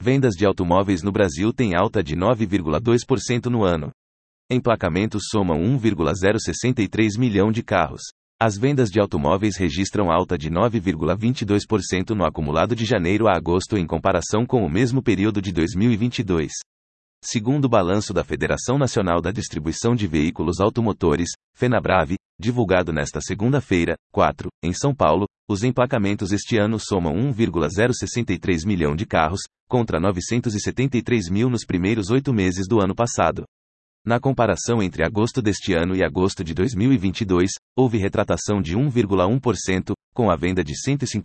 Vendas de automóveis no Brasil têm alta de 9,2% no ano. Emplacamentos somam 1,063 milhão de carros. As vendas de automóveis registram alta de 9,22% no acumulado de janeiro a agosto em comparação com o mesmo período de 2022. Segundo o balanço da Federação Nacional da Distribuição de Veículos Automotores, FenaBrave, divulgado nesta segunda-feira, 4, em São Paulo, os emplacamentos este ano somam 1,063 milhão de carros, contra 973 mil nos primeiros 8 meses do ano passado. Na comparação entre agosto deste ano e agosto de 2022, houve retratação de 1,1%, com a venda de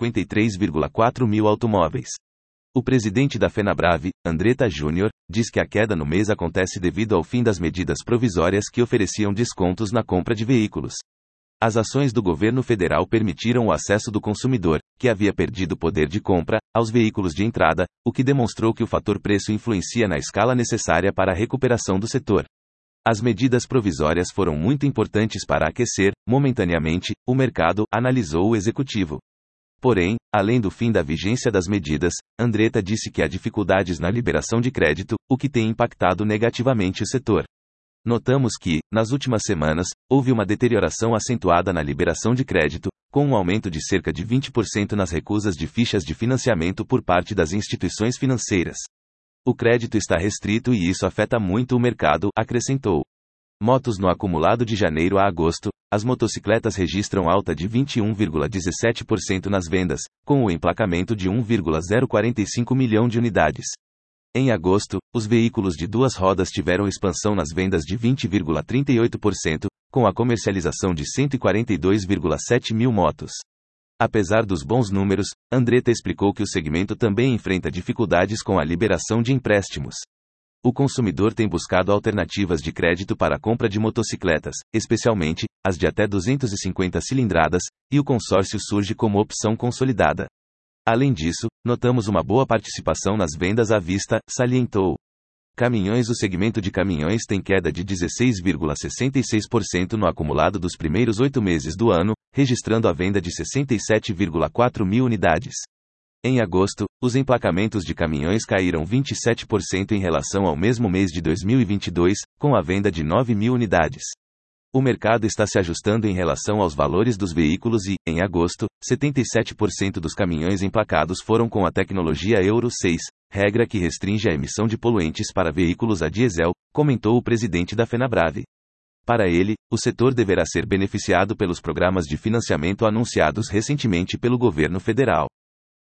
153,4 mil automóveis. O presidente da FenaBrave, Andretta Júnior, diz que a queda no mês acontece devido ao fim das medidas provisórias que ofereciam descontos na compra de veículos. As ações do governo federal permitiram o acesso do consumidor, que havia perdido poder de compra, aos veículos de entrada, o que demonstrou que o fator preço influencia na escala necessária para a recuperação do setor. As medidas provisórias foram muito importantes para aquecer, momentaneamente, o mercado, analisou o executivo. Porém, além do fim da vigência das medidas, Andretta disse que há dificuldades na liberação de crédito, o que tem impactado negativamente o setor. Notamos que, nas últimas semanas, houve uma deterioração acentuada na liberação de crédito, com um aumento de cerca de 20% nas recusas de fichas de financiamento por parte das instituições financeiras. O crédito está restrito e isso afeta muito o mercado, acrescentou. Motos no acumulado de janeiro a agosto, as motocicletas registram alta de 21,17% nas vendas, com o emplacamento de 1,045 milhão de unidades. Em agosto, os veículos de duas rodas tiveram expansão nas vendas de 20,38%, com a comercialização de 142,7 mil motos. Apesar dos bons números, Andretta explicou que o segmento também enfrenta dificuldades com a liberação de empréstimos. O consumidor tem buscado alternativas de crédito para a compra de motocicletas, especialmente as de até 250 cilindradas, e o consórcio surge como opção consolidada. Além disso, notamos uma boa participação nas vendas à vista, salientou. Caminhões. O segmento de caminhões tem queda de 16,66% no acumulado dos primeiros 8 meses do ano, registrando a venda de 67,4 mil unidades. Em agosto, os emplacamentos de caminhões caíram 27% em relação ao mesmo mês de 2022, com a venda de 9 mil unidades. O mercado está se ajustando em relação aos valores dos veículos e, em agosto, 77% dos caminhões emplacados foram com a tecnologia Euro 6, regra que restringe a emissão de poluentes para veículos a diesel, comentou o presidente da FenaBrave. Para ele, o setor deverá ser beneficiado pelos programas de financiamento anunciados recentemente pelo governo federal.